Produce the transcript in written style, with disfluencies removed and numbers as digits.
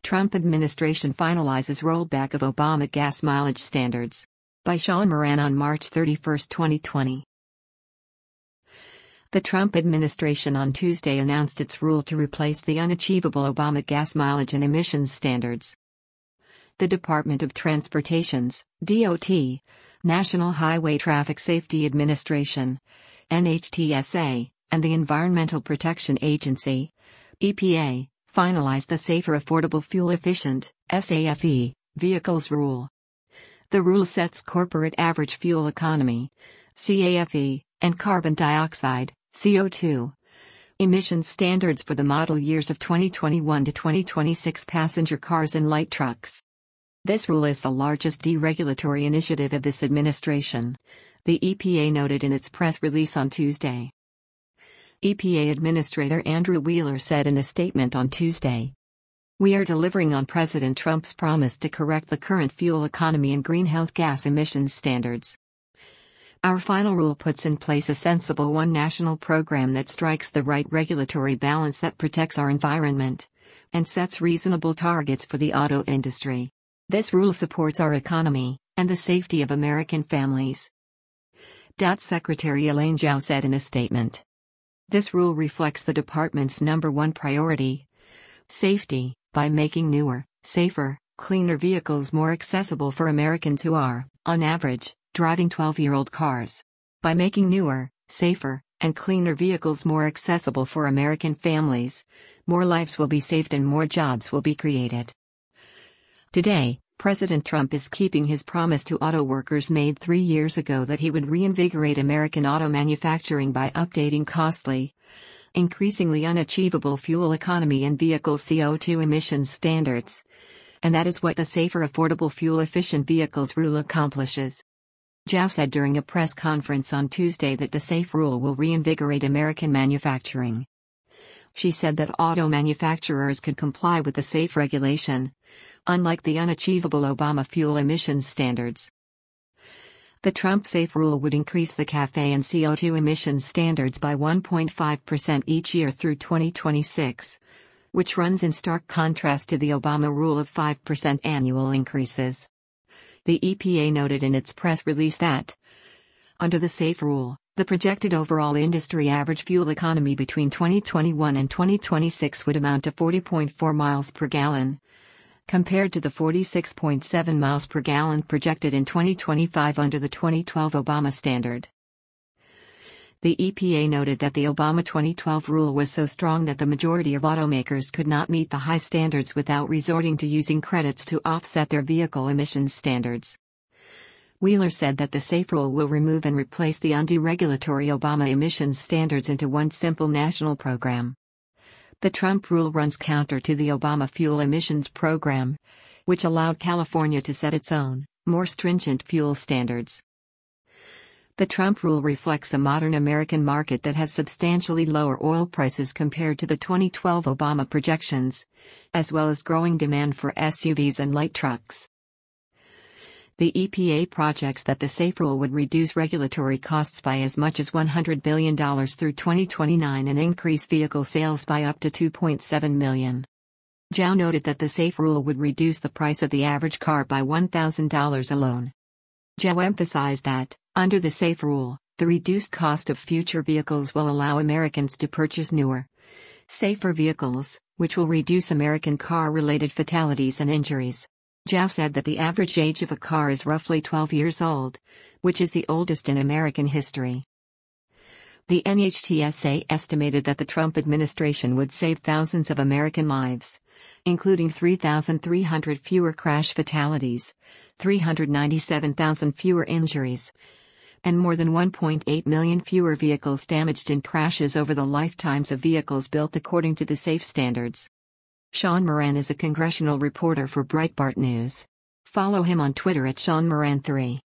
Trump administration finalizes rollback of Obama gas mileage standards. By Sean Moran on March 31, 2020. The Trump administration on Tuesday announced its rule to replace the unachievable Obama gas mileage and emissions standards. The Department of Transportation's DOT, National Highway Traffic Safety Administration, NHTSA, and the Environmental Protection Agency, EPA, finalized the Safer Affordable Fuel Efficient (SAFE) Vehicles Rule. The rule sets corporate average fuel economy (CAFE) and carbon dioxide (CO2) emissions standards for the model years of 2021 to 2026 passenger cars and light trucks. This rule is the largest deregulatory initiative of this administration, the EPA noted in its press release on Tuesday. EPA Administrator Andrew Wheeler said in a statement on Tuesday, "We are delivering on President Trump's promise to correct the current fuel economy and greenhouse gas emissions standards. Our final rule puts in place a sensible one national program that strikes the right regulatory balance that protects our environment and sets reasonable targets for the auto industry. This rule supports our economy and the safety of American families." Secretary Elaine Chao said in a statement, "This rule reflects the department's number one priority, safety, by making newer, safer, cleaner vehicles more accessible for Americans who are, on average, driving 12-year-old cars. By making newer, safer, and cleaner vehicles more accessible for American families, more lives will be saved and more jobs will be created." Today, President Trump is keeping his promise to auto workers made 3 years ago that he would reinvigorate American auto manufacturing by updating costly, increasingly unachievable fuel economy and vehicle CO2 emissions standards. And that is what the Safer Affordable Fuel Efficient Vehicles Rule accomplishes. Chao said during a press conference on Tuesday that the SAFE rule will reinvigorate American manufacturing. She said that auto manufacturers could comply with the SAFE regulation, unlike the unachievable Obama fuel emissions standards. The Trump SAFE rule would increase the CAFE and CO2 emissions standards by 1.5% each year through 2026, which runs in stark contrast to the Obama rule of 5% annual increases. The EPA noted in its press release that, under the SAFE rule, the projected overall industry average fuel economy between 2021 and 2026 would amount to 40.4 miles per gallon, compared to the 46.7 miles per gallon projected in 2025 under the 2012 Obama standard. The EPA noted that the Obama 2012 rule was so strong that the majority of automakers could not meet the high standards without resorting to using credits to offset their vehicle emissions standards. Wheeler said that the SAFE rule will remove and replace the undue regulatory Obama emissions standards into one simple national program. The Trump rule runs counter to the Obama fuel emissions program, which allowed California to set its own, more stringent fuel standards. The Trump rule reflects a modern American market that has substantially lower oil prices compared to the 2012 Obama projections, as well as growing demand for SUVs and light trucks. The EPA projects that the SAFE rule would reduce regulatory costs by as much as $100 billion through 2029 and increase vehicle sales by up to 2.7 million. Chao noted that the SAFE rule would reduce the price of the average car by $1,000 alone. Chao emphasized that, under the SAFE rule, the reduced cost of future vehicles will allow Americans to purchase newer, safer vehicles, which will reduce American car-related fatalities and injuries. Chao said that the average age of a car is roughly 12 years old, which is the oldest in American history. The NHTSA estimated that the Trump administration would save thousands of American lives, including 3,300 fewer crash fatalities, 397,000 fewer injuries, and more than 1.8 million fewer vehicles damaged in crashes over the lifetimes of vehicles built according to the SAFE standards. Sean Moran is a congressional reporter for Breitbart News. Follow him on Twitter at SeanMoran3.